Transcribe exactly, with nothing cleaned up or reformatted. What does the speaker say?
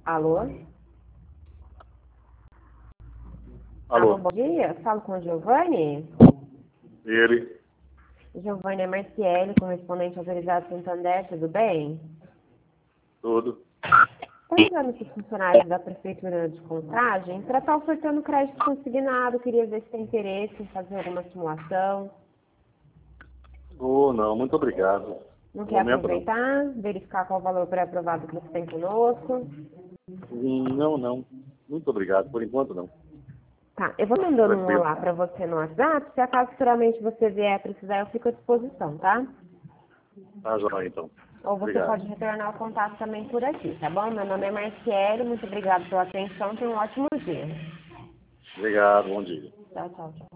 Alô? Alô? Alô, bom dia. Falo com o Giovanni. Ele? Giovanni é Marciele, correspondente autorizado Santander, tudo bem? Tudo? Estou ligando para os funcionários da Prefeitura de Contagem para estar ofertando crédito consignado. Queria ver se tem interesse em fazer alguma simulação. Oh, não, muito obrigado. Não No quer momento não. aproveitar, verificar qual o valor pré-aprovado que você tem conosco? Hum, Não, não. Muito obrigado. Por enquanto não. Tá, eu vou mandando um Tranquilo. olá para você no WhatsApp. Se acaso futuramente você vier precisar, eu fico à disposição, tá? Tá, joia, então. Ou você Obrigado. pode retornar o contato também por aqui, tá bom? Meu nome é Marciele, muito obrigada pela atenção, tenha um ótimo dia. Obrigado, bom dia. Tchau, tchau, tchau.